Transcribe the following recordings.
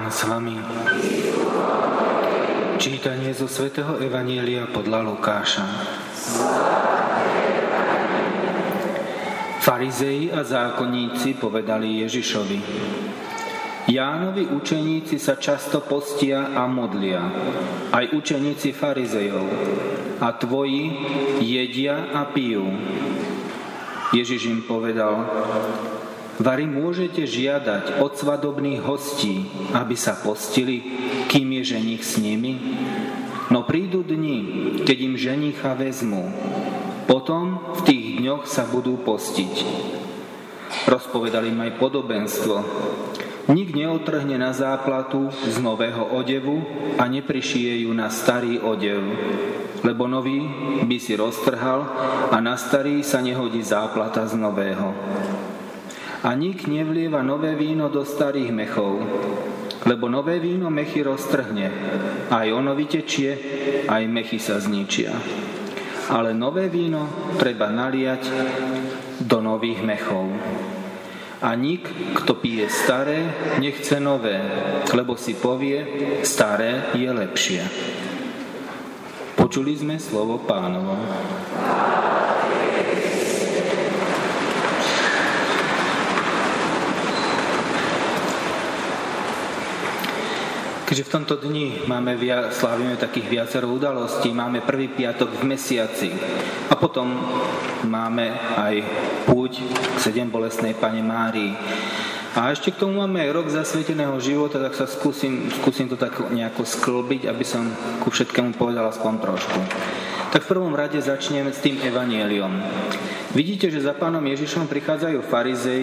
Pán s vami. Čítanie zo svätého Evanjelia podľa Lukáša. Farizei a zákonníci povedali Ježišovi: Jánovi učeníci sa často postia a modlia, aj učeníci farizejov, a tvoji jedia a pijú. Ježiš im povedal: Vari môžete žiadať od svadobných hostí, aby sa postili, kým je ženích s nimi? No prídu dni, keď im ženicha vezmú. Potom v tých dňoch sa budú postiť. Rozpovedal im aj podobenstvo. Nik neotrhne na záplatu z nového odevu a neprišije ju na starý odev, lebo nový by si roztrhal a na starý sa nehodí záplata z nového. A nik nevlieva nové víno do starých mechov, lebo nové víno mechy roztrhne, aj ono vytečie, aj mechy sa zničia. Ale nové víno treba naliať do nových mechov. A nik, kto pije staré, nechce nové, lebo si povie, staré je lepšie. Počuli sme slovo Pánovo. Keďže v tomto dni slávime takých viacero udalostí, máme prvý piatok v mesiaci a potom máme aj púť k Sedembolestnej Panne Márii. A ešte k tomu máme aj rok zasveteného života, tak sa skúsim to tak nejako sklbiť, aby som ku všetkému povedal aspoň trošku. Tak v prvom rade začneme s tým evanjeliom. Vidíte, že za Pánom Ježišom prichádzajú farizei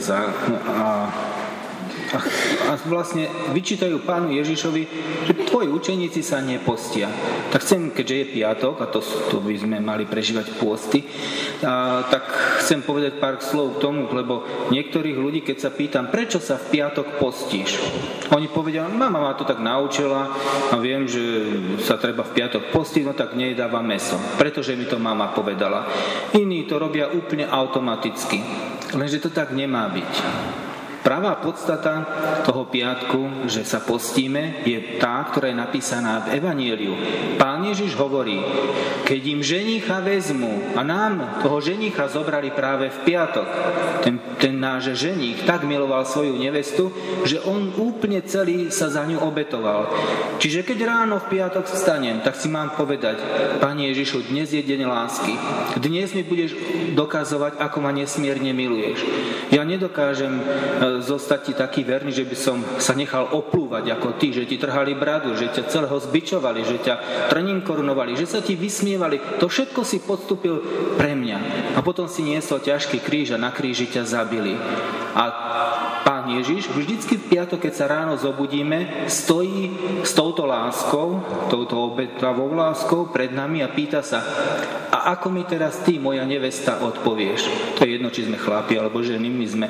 a vlastne vyčítajú Pánu Ježišovi, že tvoji učeníci sa nepostia. Tak chcem, keďže je piatok, a to by sme mali prežívať pôsty, tak chcem povedať pár slov k tomu, lebo niektorých ľudí, keď sa pýtam, prečo sa v piatok postíš? Oni povedia, mama ma to tak naučila a viem, že sa treba v piatok postiť, no tak nejedáva mäso, pretože mi to mama povedala. Iní to robia úplne automaticky, lenže to tak nemá byť. Pravá podstata toho piatku, že sa postíme, je tá, ktorá je napísaná v Evanjeliu. Pán Ježiš hovorí, keď im ženicha vezmu, a nám toho ženicha zobrali práve v piatok, ten náš ženich tak miloval svoju nevestu, že on úplne celý sa za ňu obetoval. Čiže keď ráno v piatok vstanem, tak si mám povedať, Pane Ježišu, dnes je deň lásky. Dnes mi budeš dokazovať, ako ma nesmierne miluješ. Ja nedokážem zostať ti taký verný, že by som sa nechal oplúvať ako ty, že ti trhali bradu, že ťa celého zbičovali, že ťa trním korunovali, že sa ti vysmievali. To všetko si podstúpil pre mňa. A potom si niesol ťažký kríž a na kríži ťa zabili. A Pán Ježiš vždycky v piatok, keď sa ráno zobudíme, stojí s touto láskou, touto obetavou láskou pred nami a pýta sa, a ako mi teraz ty, moja nevesta, odpovieš? To je jedno, či sme chlapi alebo ženy, my sme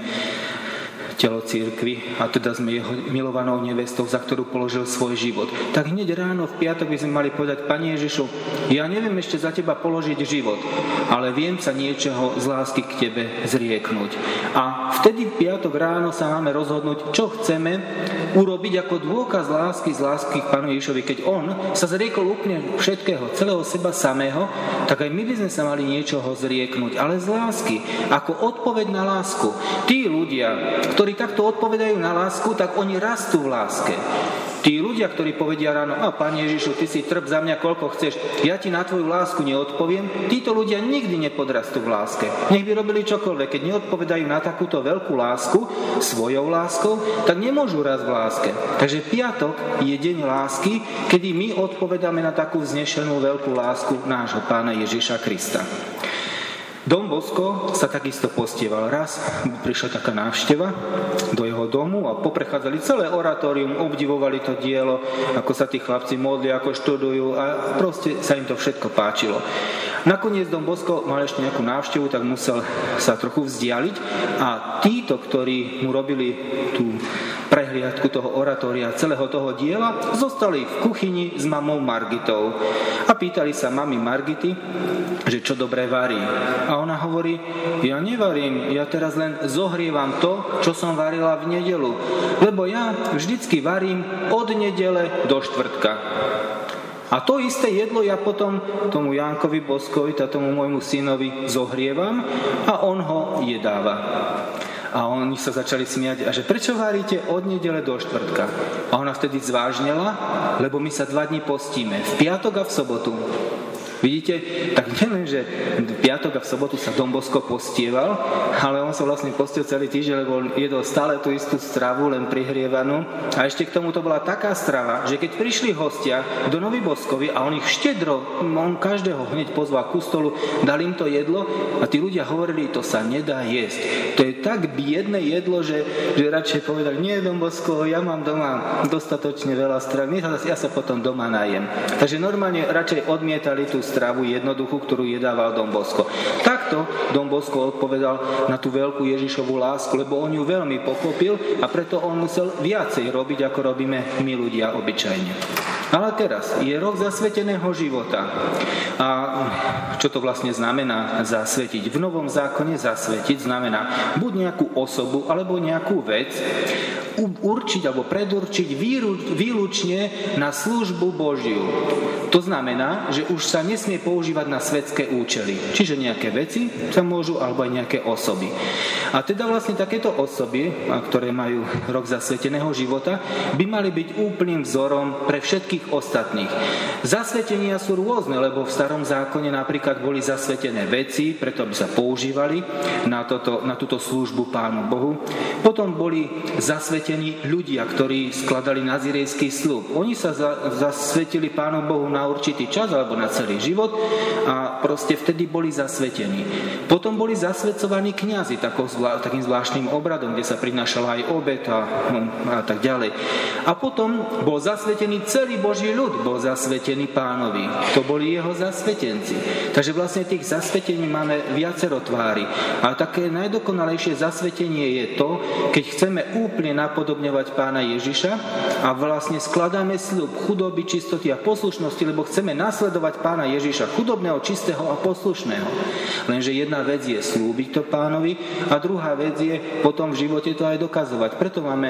telo cirkvi a teda sme jeho milovanou nevestou, za ktorú položil svoj život. Tak hneď ráno v piatok by sme mali povedať, Pane Ježišu, ja neviem ešte za teba položiť život, ale viem sa niečoho z lásky k tebe zrieknúť. A vtedy v piatok ráno sa máme rozhodnúť, čo chceme urobiť ako dôkaz lásky k Pánu Ježišovi. Keď on sa zriekol úplne všetkého, celého seba samého, tak aj my by sme sa mali niečoho zrieknúť, ale z lásky, ako odpoveď na lásku. Tí ľudia, ktorí takto odpovedajú na lásku, tak oni rastú v láske. Tí ľudia, ktorí povedia ráno, Pane Ježišu, ty si trp za mňa koľko chceš, ja ti na tvoju lásku neodpoviem, títo ľudia nikdy nepodrastú v láske. Nech by robili čokoľvek, keď neodpovedajú na takúto veľkú lásku, svojou láskou, tak nemôžu rásť v láske. Takže piatok je deň lásky, kedy my odpovedáme na takú vznešenú veľkú lásku nášho Pána Ježiša Krista. Dom Bosko sa takisto postieval. Raz prišla taká návšteva do jeho domu a poprechádzali celé oratórium, obdivovali to dielo, ako sa tí chlapci modlia, ako študujú a proste sa im to všetko páčilo. Nakoniec Dom Bosko mal ešte nejakú návštevu, tak musel sa trochu vzdialiť a títo, ktorí mu robili tú prehliadku toho oratória, celého toho diela, zostali v kuchyni s mamou Margitou a pýtali sa mami Margity, že čo dobre varí. A A ona hovorí, ja nevarím, ja teraz len zohrievam to, čo som varila v nedeľu. Lebo ja vždycky varím od nedele do štvrtka. A to isté jedlo ja potom tomu Jánkovi Boskovi, tomu môjmu synovi zohrievam a on ho jedáva. A oni sa začali smiať, a že prečo varíte od nedele do štvrtka? A ona vtedy zvážnela, lebo my sa 2 dni postíme, v piatok a v sobotu. Vidíte, tak nielen, že v piatok a v sobotu sa Don Bosco postieval, ale on sa vlastne postil celý týždeň, lebo jedol stále tú istú stravu, len prihrievanú. A ešte k tomu to bola taká strava, že keď prišli hostia k Donovi Boskovi a on ich štedro, on každého hneď pozval ku stolu, dal im to jedlo a tí ľudia hovorili, to sa nedá jesť. To je tak biedne jedlo, že radšej povedali, nie Don Bosco, ja mám doma dostatočne veľa stravy, ja sa potom doma najem. Takže normálne radšej odmietali tú stravu jednoduchú, ktorú jedával Don Bosco. Takto Don Bosco odpovedal na tú veľkú Ježišovú lásku, lebo on ju veľmi pochopil a preto on musel viacej robiť, ako robíme my ľudia obyčajne. Ale teraz je rok zasveteného života. A čo to vlastne znamená zasvetiť? V Novom zákone zasvetiť znamená buď nejakú osobu alebo nejakú vec určiť alebo predurčiť výlučne na službu Božiu. To znamená, že už sa nesmie používať na svetské účely. Čiže nejaké veci sa môžu, alebo aj nejaké osoby. A teda vlastne takéto osoby, ktoré majú rok zasveteného života, by mali byť úplným vzorom pre všetkých ostatných. Zasvetenia sú rôzne, lebo v Starom zákone napríklad boli zasvetené veci, preto aby sa používali na túto službu Pánu Bohu. Potom boli zasvetení ľudia, ktorí skladali nazirejský sľub. Oni sa zasvetili Pánu Bohu na určitý čas alebo na celý život a proste vtedy boli zasvetení. Potom boli zasvedcovaní kňazi takým zvláštnym obradom, kde sa prinášala aj obed a tak ďalej. A potom bol zasvetený celý Boží ľud, bol zasvetený Pánovi. To boli jeho zasvetenci. Takže vlastne tých zasvetení máme viacero tvári. A také najdokonalejšie zasvetenie je to, keď chceme úplne napodobňovať Pána Ježiša a vlastne skladáme sľub chudoby, čistoty a poslušnosti, lebo chceme nasledovať Pána Ježiša, chudobného, čistého a poslušného. Lenže jedna vec je slúbiť to Pánovi a druhá vec je potom v živote to aj dokazovať. Preto máme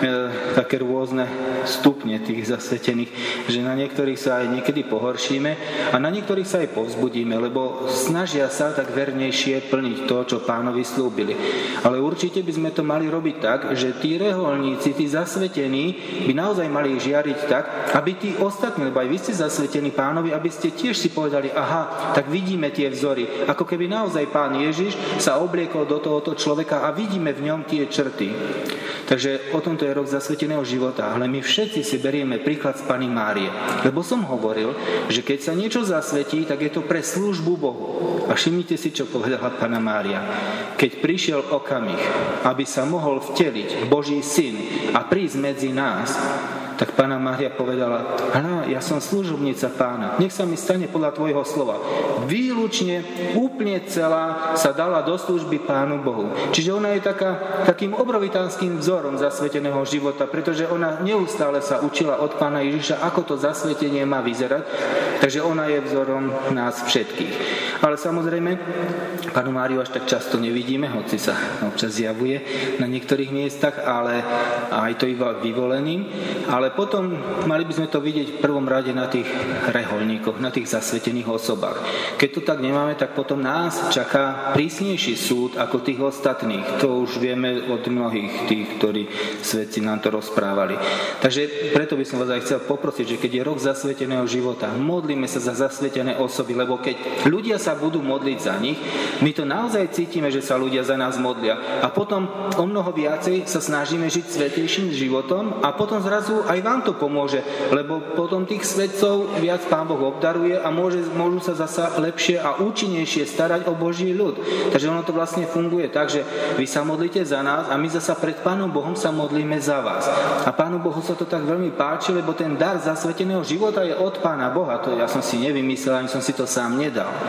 také rôzne stupne tých zasvetených, že na niektorých sa aj niekedy pohoršíme a na niektorých sa aj povzbudíme, lebo snažia sa tak vernejšie plniť to, čo Pánovi slúbili. Ale určite by sme to mali robiť tak, že tí reholníci, tí zasvetení by naozaj mali žiariť tak, aby tí ostatní, lebo aj vy ste zasvetení Pánovi, aby ste tiež si povedali, aha, tak vidíme tie vzory. Ako keby naozaj Pán Ježiš sa obliekol do tohoto človeka a vidíme v ňom tie črty. Takže o tomto je rok zasveteného života, ale my všetci si berieme príklad z Panny Márie. Lebo som hovoril, že keď sa niečo zasvetí, tak je to pre službu Bohu. A všimnite si, čo povedala Panna Mária. Keď prišiel okamih, aby sa mohol vteliť Boží syn a prísť medzi nás, tak Panna Mária povedala, ja som služobnica Pána, nech sa mi stane podľa tvojho slova. Výlučne, úplne celá sa dala do služby Pánu Bohu. Čiže ona je takým obrovitánskym vzorom zasveteného života, pretože ona neustále sa učila od Pána Ježiša, ako to zasvetenie má vyzerať, takže ona je vzorom nás všetkých. Ale samozrejme, Pannu Máriu až tak často nevidíme, hoci sa občas zjavuje na niektorých miestach, ale aj to iba vyvoleným. Ale potom mali by sme to vidieť v prvom rade na tých reholníkoch, na tých zasvetených osobách. Keď to tak nemáme, tak potom nás čaká prísnejší súd ako tých ostatných. To už vieme od mnohých tých, ktorí svedci nám to rozprávali. Takže preto by som vás aj chcel poprosiť, že keď je rok zasveteného života, modlíme sa za zasvetené osoby, lebo keď ľudia sa budú modliť za nich, my to naozaj cítime, že sa ľudia za nás modlia. A potom o mnoho viacej sa snažíme žiť svätejším životom a potom zrazu aj vám to pomôže, lebo potom tých svedcov viac Pán Boh obdaruje a môžu sa zasa lepšie a účinnejšie starať o Boží ľud. Takže ono to vlastne funguje tak, že vy sa modlíte za nás a my zasa pred Pánom Bohom sa modlíme za vás. A Pánu Bohu sa to tak veľmi páči, lebo ten dar zasveteného života je od Pána Boha. To ja som si nevymyslel, ani som si to sám nedal.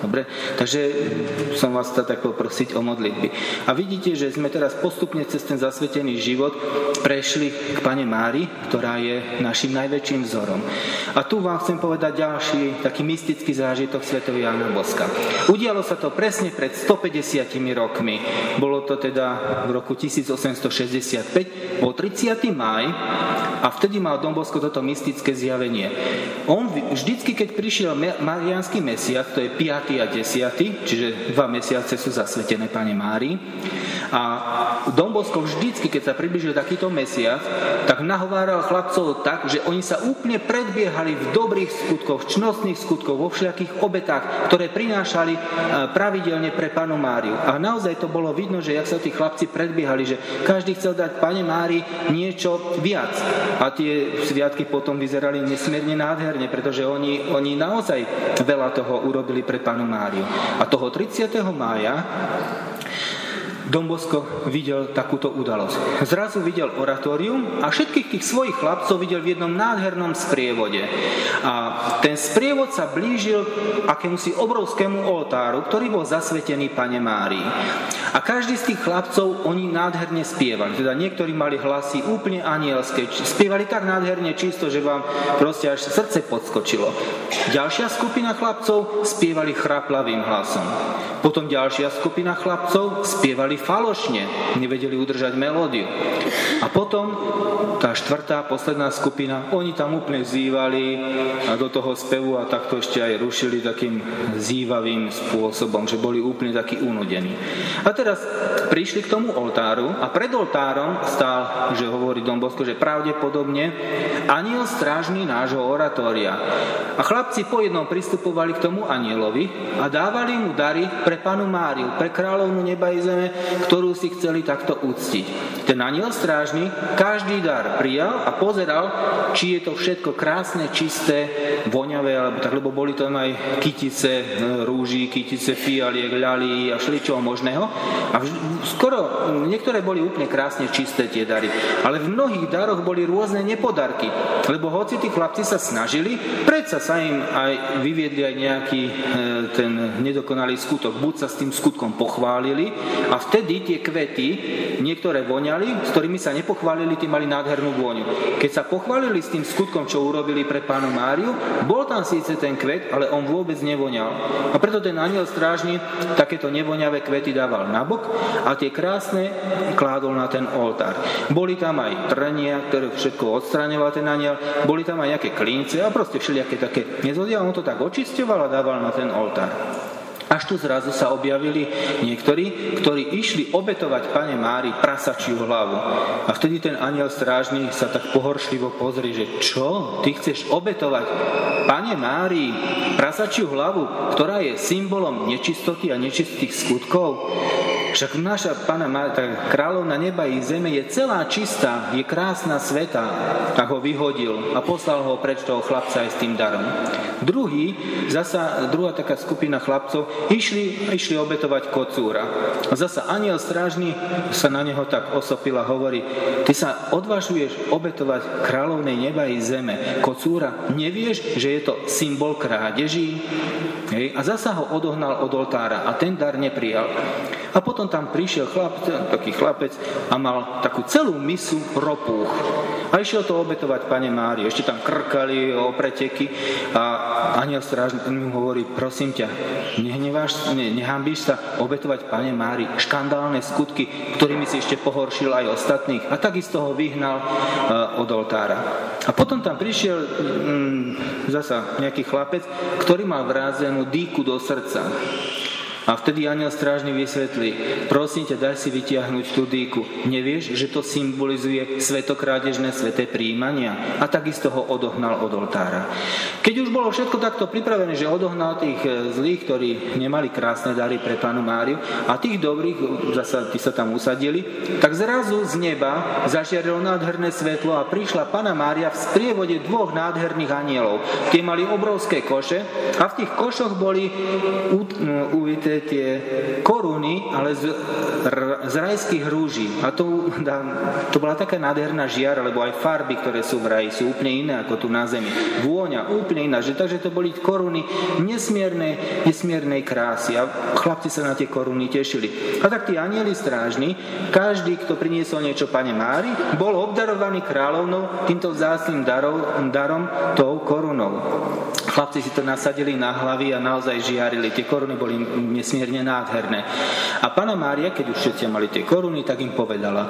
Dobre? Takže som vás chcel tak poprosiť o modlitby. A vidíte, že sme teraz postupne cez ten zasvetený život prešli k Panne Márii, ktorá je našim najväčším vzorom. A tu vám chcem povedať ďalší taký mystický zážitok svätého Jána Boska. Udialo sa to presne pred 150 rokmi. Bolo to teda v roku 1865, bol 30. máj a vtedy mal Don Bosco toto mystické zjavenie. On vždycky, keď prišiel mariánsky mesiac, to je 5. a 10., čiže 2 mesiace sú zasvetené Panne Márii, a Don Bosco vždycky, keď sa priblížil takýto mesiac, tak nahováral chlapcov tak, že oni sa úplne predbiehali v dobrých skutkoch, v čnostných skutkoch, vo všelijakých obetách, ktoré prinášali pravidelne pre Pannu Máriu. A naozaj to bolo vidno, že jak sa tí chlapci predbiehali, že každý chcel dať Panne Márii niečo viac. A tie sviatky potom vyzerali nesmierne nádherne, pretože oni naozaj veľa toho urobili pre Pannu Máriu. A toho 30. mája Don Bosco videl takúto udalosť. Zrazu videl oratórium a všetkých tých svojich chlapcov videl v jednom nádhernom sprievode. A ten sprievod sa blížil akémusi obrovskému oltáru, ktorý bol zasvetený Panne Márii. A každý z tých chlapcov, oni nádherne spievali. Teda niektorí mali hlasy úplne anielské. Spievali tak nádherne čisto, že vám proste až srdce podskočilo. Ďalšia skupina chlapcov spievali chraplavým hlasom. Potom ďalšia skupina chlapcov spievali falošne, nevedeli udržať melódiu. A potom tá štvrtá, posledná skupina, oni tam úplne zývali a do toho spevu a takto ešte aj rušili takým zývavým spôsobom, že boli úplne takí unudení. A teraz prišli k tomu oltáru a pred oltárom stál, že hovorí Don Bosco, že pravdepodobne anjel strážny nášho oratória. A chlapci po jednom pristupovali k tomu anjelovi a dávali mu dary pre Pannu Máriu, pre kráľovnu neba i zeme, ktorú si chceli takto uctiť. Ten anjel strážny každý dar prijal a pozeral, či je to všetko krásne, čisté, voňavé, alebo tak, lebo boli tam aj kytice rúží, kytice fialiek, ľalí a všeličoho možného. A skoro niektoré boli úplne krásne čisté tie dary. Ale v mnohých daroch boli rôzne nepodarky, lebo hoci tí chlapci sa snažili, predsa sa im aj vyviedli aj nejaký ten nedokonalý skutok. Buď sa s tým skutkom pochválili a vtedy tie kvety, niektoré voňali, s ktorými sa nepochválili, tí mali nádhernú vôňu. Keď sa pochválili s tým skutkom, čo urobili pre Pannu Máriu, bol tam síce ten kvet, ale on vôbec nevoňal. A preto ten anjel strážny takéto nevoňavé kvety dával nabok a tie krásne kládol na ten oltár. Boli tam aj trnia, ktoré všetko odstraňoval ten anjel, boli tam aj nejaké klince a proste všelijaké také nezhody a on to tak očisťoval a dával na ten oltár. Až tu zrazu sa objavili niektorí, ktorí išli obetovať Panne Márii prasačiu hlavu. A vtedy ten anjel strážny sa tak pohoršlivo pozrie, že čo? Ty chceš obetovať Panne Márii prasačiu hlavu, ktorá je symbolom nečistoty a nečistých skutkov? Však naša Panna Mária, tá kráľovna neba i zeme, je celá čistá, je krásna, sveta. Tak ho vyhodil a poslal ho preč toho chlapca aj s tým darom. Druhá taká skupina chlapcov išli obetovať kocúra. A zasa anjel strážny sa na neho tak osopil a hovorí: ty sa odvážuješ obetovať kráľovnej neba i zeme kocúra? Nevieš, že je to symbol krádeží? Hej? A zasa ho odohnal od oltára a ten dar neprijal. A potom tam prišiel taký chlapec a mal takú celú misu ropúch. A išiel to obetovať Panne Márii. Ešte tam krkali o preteky a anjel strážny mu hovorí: prosím ťa, nehambíš sa obetovať Panne Márii škandálne skutky, ktorými si ešte pohoršil aj ostatných. A takisto ho vyhnal od oltára. A potom tam prišiel zasa nejaký chlapec, ktorý mal vrázenú dýku do srdca. A vtedy anjel strážny vysvetlí: prosím ťa, daj si vytiahnuť tú dýku. Nevieš, že to symbolizuje svetokrádežné sveté prijímania? A takisto ho odohnal od oltára. Keď už bolo všetko takto pripravené, že odohnal tých zlých, ktorí nemali krásne dary pre Pannu Máriu, a tých dobrých, zasa tí sa tam usadili, tak zrazu z neba zažiarilo nádherné svetlo a prišla Panna Mária v sprievode 2 nádherných anjelov. Tie mali obrovské koše a v tých košoch boli uvité ukryté tie koruny, ale z rajských rúží. A to bola taká nádherná žiara, lebo aj farby, ktoré sú v raji, sú úplne iné ako tu na zemi. Vôňa úplne iná. Takže to boli koruny nesmiernej krásy. A chlapci sa na tie koruny tešili. A tak tí anjeli strážni, každý, kto priniesol niečo Pane Mári, bol obdarovaný kráľovnou týmto vzácnym darom, tou korunou. Chlapci si to nasadili na hlavy a naozaj žiarili. Tie koruny boli nesmierne nádherné. A Panna Mária, keď už všetci mali tie koruny, tak im povedala: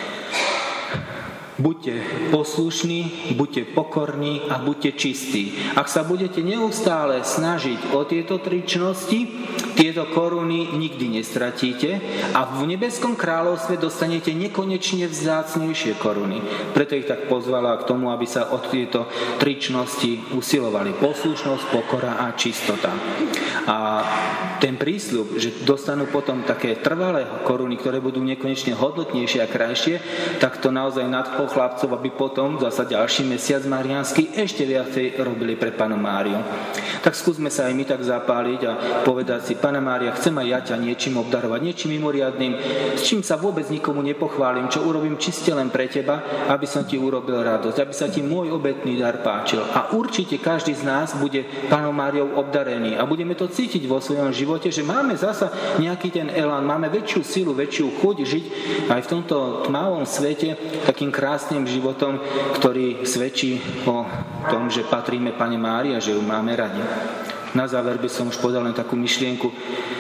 buďte poslušní, buďte pokorní a buďte čistí. Ak sa budete neustále snažiť o tieto tričnosti, tieto koruny nikdy nestratíte a v nebeskom kráľovstve dostanete nekonečne vzácnejšie koruny. Preto ich tak pozvala k tomu, aby sa od tieto tričnosti usilovali. Poslušnosť, pokora a čistota. A ten prísľub, že dostanú potom také trvalé koruny, ktoré budú nekonečne hodnotnejšie a krajšie, tak to naozaj nadchlo chlapcov, aby potom zasa ďalší mesiac mariánsky ešte viacej robili pre Pannu Máriu. Tak skúsme sa aj my tak zapáliť a povedať si: Panna Mária, chcem aj ja ťa niečím obdarovať, niečím mimoriadnym, s čím sa vôbec nikomu nepochválim, čo urobím čiste len pre teba, aby som ti urobil radosť, aby sa ti môj obetný dar páčil. A určite každý z nás bude Pannou Máriou obdarený a budeme to cítiť vo svojom živote, že máme zasa nejaký ten elán, máme väčšiu silu, väčšiu chuť žiť aj v tomto tmavom svete takým krásnym životom, ktorý svedčí o tom, že patríme Panne Márii a že ju máme radi. Na záver by som už povedal len takú myšlienku.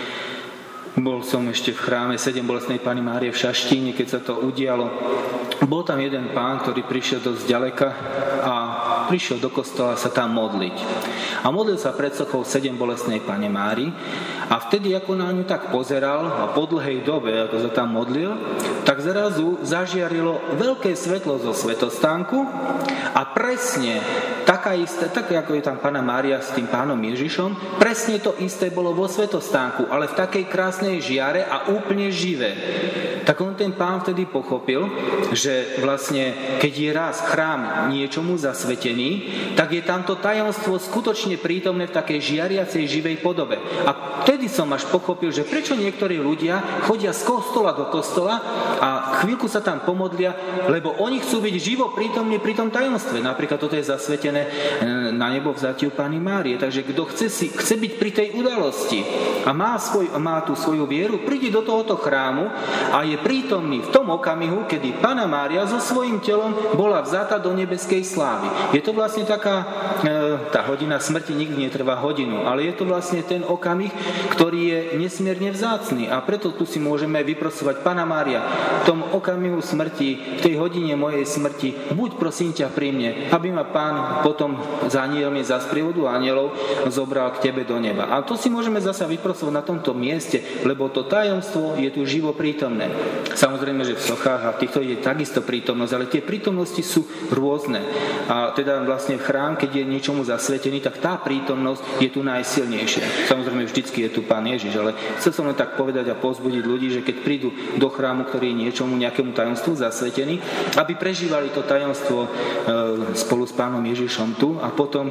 Bol som ešte v chráme 7 bolestnej Panny Márie v Šaštíne, keď sa to udialo. Bol tam jeden pán, ktorý prišiel dosť ďaleka a prišiel do kostola sa tam modliť. A modlil sa pred sochou 7 bolestnej Panny Márii a vtedy, ako na ňu tak pozeral a po dlhej dobe, ako sa tam modlil, tak zrazu zažiarilo veľké svetlo zo svetostánku a presne taká isté, tak ako je tam Panna Mária s tým pánom Ježišom, presne to isté bolo vo svetostánku, ale v takej krásnej žiare a úplne živé. Tak on ten pán vtedy pochopil, že vlastne keď je raz chrám niečomu zasvetený, tak je tamto tajomstvo skutočne prítomné v takej žiariacej živej podobe. A vtedy som až pochopil, že prečo niektorí ľudia chodia z kostola do kostola a chvíľku sa tam pomodlia, lebo oni chcú byť živo prítomní pri tom tajomstve. Napríklad toto je zasvetené na nebo vzatiu Panny Márie. Takže kto chce byť pri tej udalosti a má tú svoju vieru, príde do tohoto chrámu a je prítomný v tom okamihu, kedy Panna Mária so svojím telom bola vzata do nebeskej slávy. Je to vlastne taká, tá hodina smrti nikdy netrvá hodinu, ale je to vlastne ten okamih, ktorý je nesmierne vzácny. A preto tu si môžeme vyprosovať: Panna Mária, v tom okamihu smrti, v tej hodine mojej smrti, buď prosím ťa pri mne, aby ma Pán potom za anielmi, za sprievodu anielov zobral k tebe do neba. A to si môžeme zasa vyprosovať na tomto mieste, lebo to tajomstvo je tu živo prítomné. Samozrejme, že v sochách a v týchto je takisto prítomnosť, ale tie prítomnosti sú rôzne. A teda vlastne chrám, keď je niečomu zasvetený, tak tá prítomnosť je tu najsilnejšia. Samozrejme, vždycky je tu Pán Ježiš, ale chcel som len tak povedať a povzbudiť ľudí, že keď prídu do chrámu, ktorý je niečomu, nejakému tajomstvu zasvetený, aby prežívali to tajomstvo spolu s Pánom Ježišom tu a potom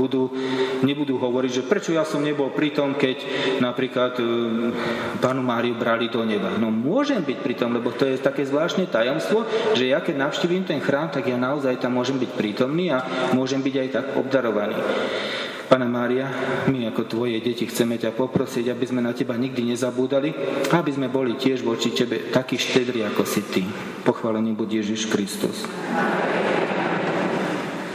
nebudú hovoriť, že prečo ja som nebol pri tom, keď napríklad Pannu Máriu brali do neba. No môžem byť pri tom, lebo to je také zvláštne tajomstvo, že ja keď navštívim ten chrám, tak ja naozaj tam môžem byť prítomný a môžem byť aj tak obdarovaný. Panna Mária, my ako tvoje deti chceme ťa poprosiť, aby sme na teba nikdy nezabúdali, aby sme boli tiež voči tebe takí štedri, ako si ty. Pochválený buď Ježiš Kristus.